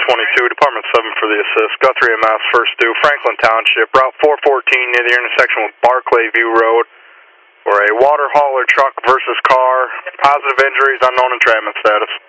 1022, Department 7 for the assist. Guthrie MS, first due, Franklin Township, Route 414 near the intersection with Barclay View Road, where a water hauler truck versus car, positive injuries, unknown entrapment status.